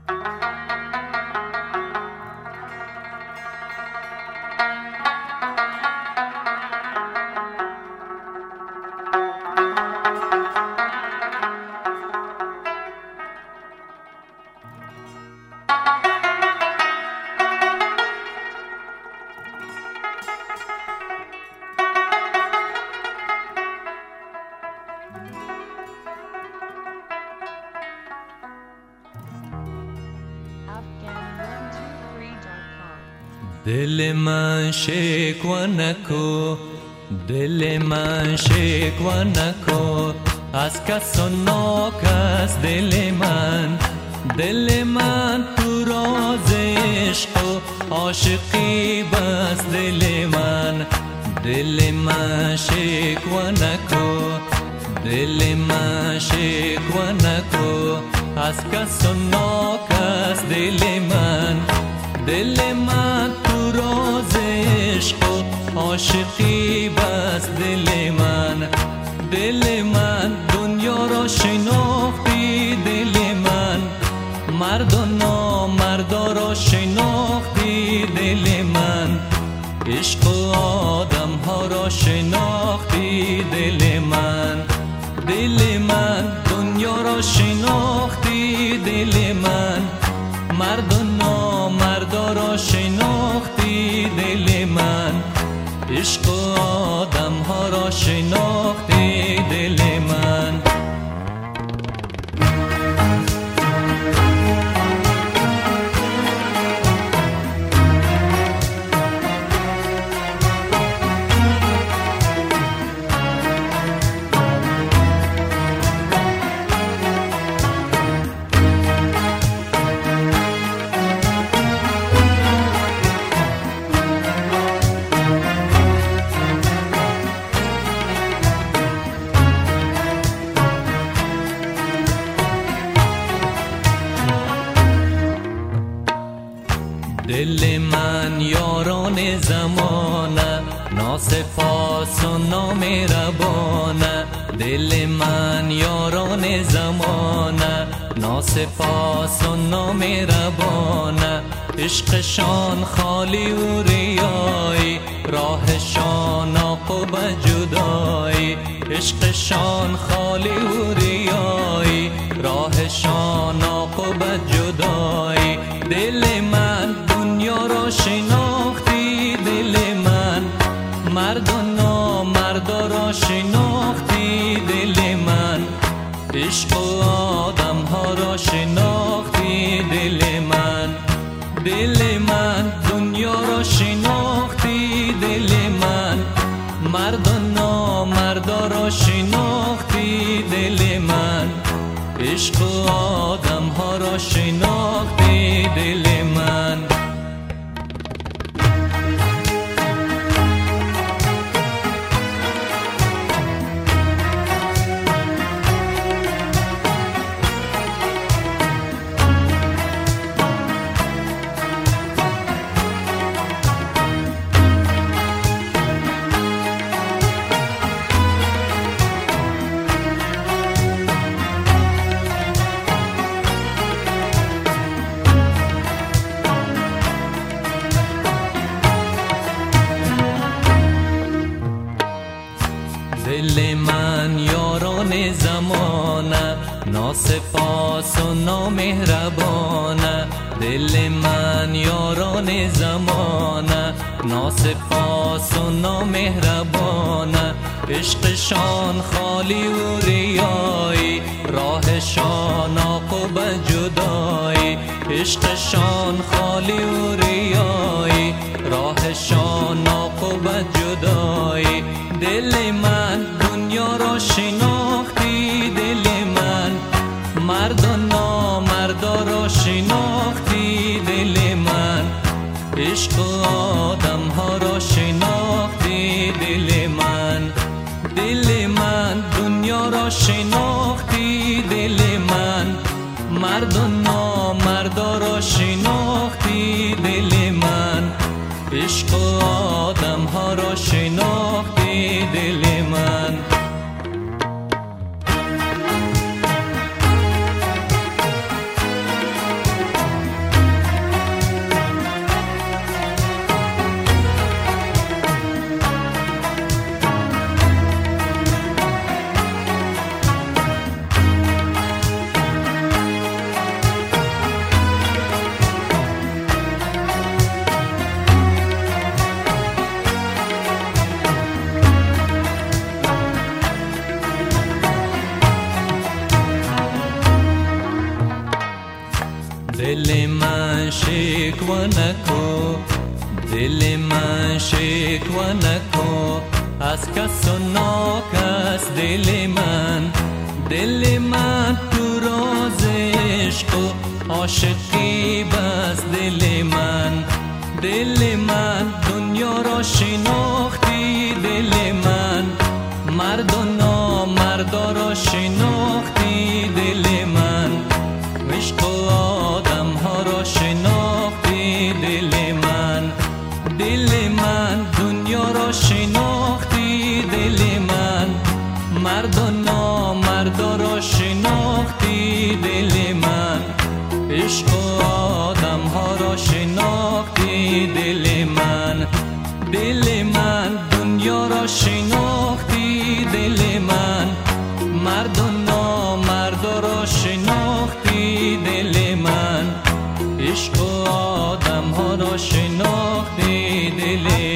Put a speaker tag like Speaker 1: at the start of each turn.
Speaker 1: دل من شکوه نکو، دل من شکوه نکو از کس و ناکس. دل من تو راز عشق و عاشقی بس. دل من شکوه نکو، دل من شکوه نکو از کس و ناکس. دل من تو راز عشق و عاشقی بس. دل من دنیا را شناختی. دل من مرد و نامردا را شناختی. دل من عشق و آدم ها را شناختی. دل من دنیا را شناختی. دل من مرد و نامردا را شناختی. دل من عشق و آدم ها را شناختی. دل من دل من یاران زمانه ناسپاس و نامهربانه. دل من یاران زمانه ناسپاس و نامهربانه. عشقشان خالی و ریایی، راهشان عاقب جدایی. عشقشان خالی و ریایی، راهشان عاقب جدایی. دل من دنیا را شناختی. دل من مرد و نامردا را شناختی. دل من عشق و آدم ها را شناختی. دل من دنیا را شناختی. دل من مرد و نامردا را شناختی. دل من عشق و آدم ها را شناختی. دل من دل من یاران زمانه ناسپاس و نامهربانه. دل من یاران زمانه ناسپاس و نامهربانه. عشقشان خالی و ریایی، راهشان عاقب جدایی. عشقشان خالی و ریایی، راهشان عاقب جدایی. دل من دنیا را شناختی. دل من مرد و نامردا را شناختی. دل من عشق و آدم ها را شناختی. دل من دنیا را شناختی. دل من مرد و نامردا را شناختی. دل من عشق و آدم ها را شناختی. دل من دل من شکوه نکو، دل من شکوه نکو از کس و ناکس. دل من تو راز عشق و عاشقی بس. دل من دنیا را شناختی، دل من مرد و نامردا را شناختی، دل من عشق و آدم ها را شناختی، دل من دنیا را شناختی، دل من مرد و نامردا را شناختی، دل من عشق و آدم ها را شناختی، دل من دنیا را شناختی، دل من مرد و نامردا را شناختی، دل من عشق و آدم ها را شناختی، دل